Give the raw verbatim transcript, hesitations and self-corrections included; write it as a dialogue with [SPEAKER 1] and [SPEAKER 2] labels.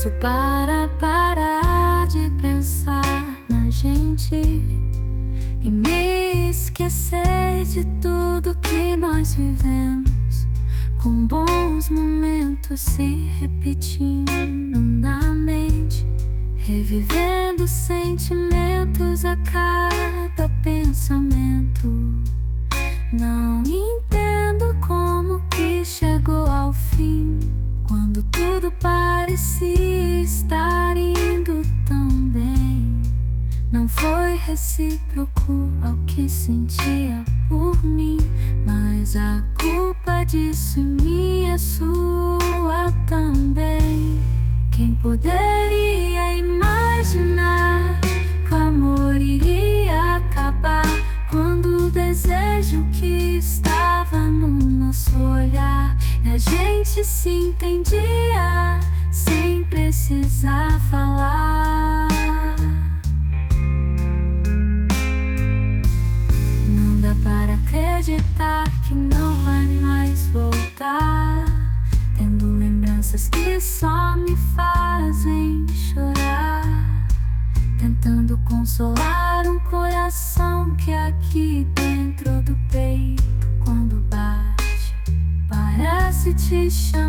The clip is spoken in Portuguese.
[SPEAKER 1] peço para parar de pensar na gente e me esquecer de tudo que nós vivemos, com bons momentos se repetindo na mente, revivendo sentimentos a cada pensamento. Não entendo como que chegou ao fim, quando tudo parecia estar indo tão bem. Não foi recíproco ao que sentia por mim, mas a culpa disso em mim é sua também. Quem poderia imaginar que o amor iria acabar, quando o desejo que estava no nosso olhar e a gente se entendia sem precisar falar. Não dá para acreditar que não vai mais voltar, tendo lembranças que só me fazem chorar, tentando consolar um coração que aqui dentro do peito, quando bate, parece te chamar.